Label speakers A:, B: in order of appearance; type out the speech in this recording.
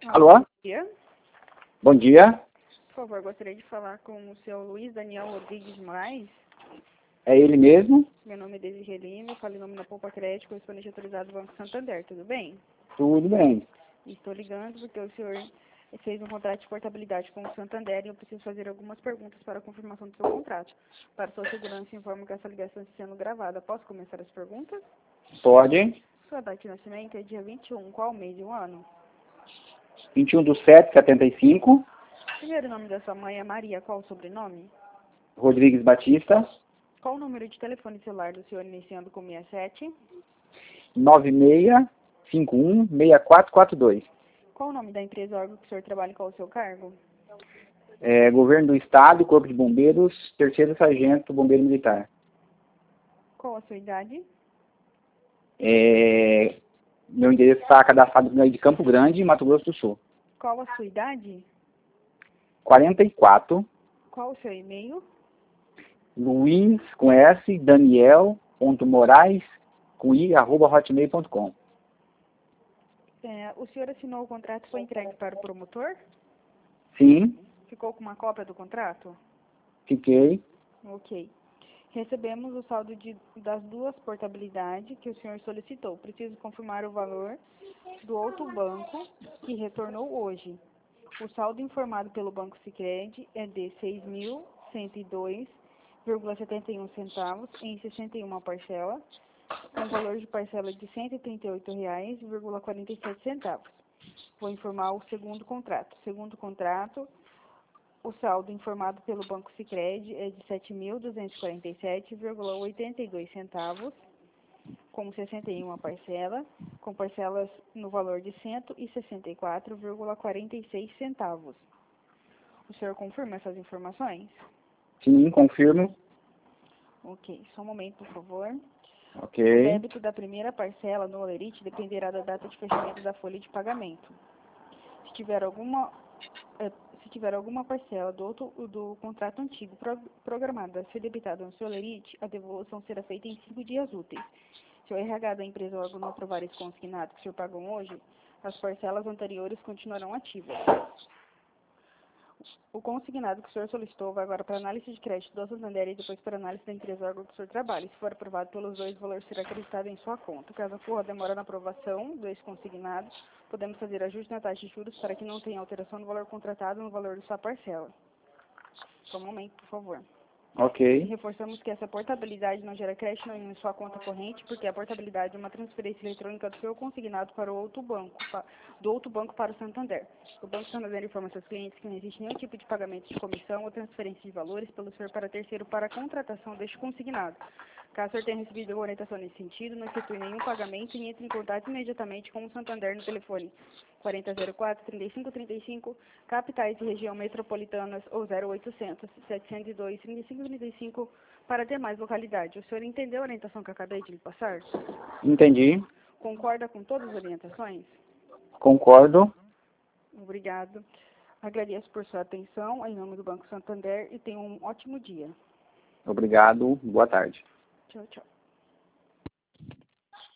A: Alô?
B: Bom dia.
A: Bom dia.
B: Por favor, gostaria de falar com o seu Luiz Daniel Rodrigues Moraes.
A: É ele mesmo?
B: Meu nome é Desirê Lima, eu falo em nome da Poupa Crédito, correspondente autorizado do Banco Santander, tudo bem?
A: Tudo bem.
B: Estou ligando porque o senhor fez um contrato de portabilidade com o Santander e eu preciso fazer algumas perguntas para a confirmação do seu contrato. Para sua segurança, informo que essa ligação está sendo gravada. Posso começar as perguntas?
A: Pode.
B: Sua data de nascimento é dia 21, qual mês e o ano?
A: 21/7/75.
B: Primeiro nome da sua mãe é Maria, qual o sobrenome?
A: Rodrigues Batista.
B: Qual o número de telefone celular do senhor iniciando com 67?
A: 96516442.
B: Qual o nome da empresa ou órgão que o senhor trabalha e qual o seu cargo?
A: Governo do Estado, Corpo de Bombeiros, 3º Sargento, Bombeiro Militar.
B: Qual a sua idade?
A: Meu endereço está cadastrado de Campo Grande, Mato Grosso do Sul.
B: Qual a sua idade?
A: 44,
B: Qual o seu e-mail?
A: Luiz, com S, Daniel.Moraes, com I, @hotmail.com.
B: O senhor assinou o contrato e foi entregue para o promotor?
A: Sim,
B: Ficou com uma cópia do contrato?
A: fiquei.
B: Ok. Recebemos o saldo das duas portabilidades que o senhor solicitou. Preciso confirmar o valor do outro banco que retornou hoje. O saldo informado pelo Banco Sicredi é de R$ 6.102,71 centavos em 61 parcelas, com valor de parcela de R$ 138,47 centavos. Vou informar o segundo contrato. Segundo contrato, o saldo informado pelo Banco Sicredi é de R$ 7.247,82 centavos, com 61 parcelas, com parcelas no valor de R$ 164,46 centavos. O senhor confirma essas informações?
A: Sim, confirmo.
B: Ok, só um momento, por favor.
A: Ok.
B: O débito da primeira parcela no Olerite dependerá da data de fechamento da folha de pagamento. Se tiver alguma parcela do contrato antigo programada a ser debitada no seu Olerite, a devolução será feita em 5 dias úteis. Se o RH da empresa ou órgão não aprovar esse consignado que o senhor pagou hoje, as parcelas anteriores continuarão ativas. O consignado que o senhor solicitou vai agora para análise de crédito do Santander e depois para análise da empresa ou órgão que o senhor trabalha. Se for aprovado pelos dois, o valor será acreditado em sua conta. Caso ocorra demora na aprovação desse consignado, podemos fazer ajuste na taxa de juros para que não tenha alteração no valor contratado no valor de sua parcela. Só um momento, por favor.
A: Ok.
B: Reforçamos que essa portabilidade não gera crédito nenhum em sua conta corrente, porque a portabilidade é uma transferência eletrônica do seu consignado para o outro banco, do outro banco para o Santander. O Banco Santander informa seus clientes que não existe nenhum tipo de pagamento de comissão ou transferência de valores pelo senhor para terceiro para a contratação deste consignado. Caso o senhor tenha recebido orientação nesse sentido, não efetue nenhum pagamento e entre em contato imediatamente com o Santander no telefone 4004-3535, capitais e região metropolitanas ou 0800-702-3535 para demais localidades. O senhor entendeu a orientação que eu acabei de lhe passar?
A: Entendi.
B: Concorda com todas as orientações?
A: Concordo.
B: Obrigado. Agradeço por sua atenção em nome do Banco Santander e tenha um ótimo dia.
A: Obrigado. Boa tarde.
B: Tchau, tchau.